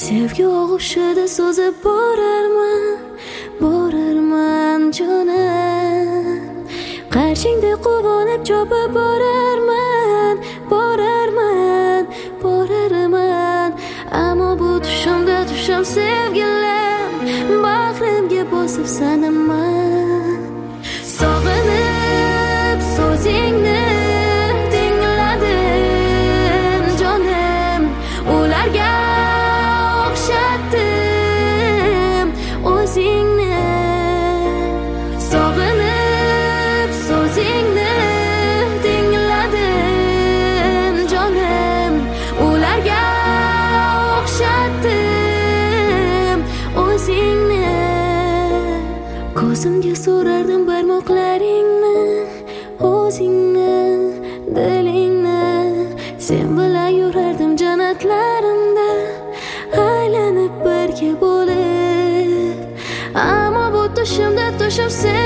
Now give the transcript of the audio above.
Sevgi og'ushida so'zib borarman jonim. Qarshingda quvonib chopib borarman. Ammo bu tushimda tushim sevgilim, bag'rimga bosib sanaman. Sog'inib so'zingni tingladim jonim, ularga o'xshatdim o'zingni. Sog'inib so'zingni tingladim jonim, ularga o'xshatdim o'zingni. Ko'zimga so'rardim barmoqlaringni, o'zingni, dilingni. Sen bilan yurardim jannatlarimda, aylanib birga bo'lib. Ammo bu tushimda tushim sen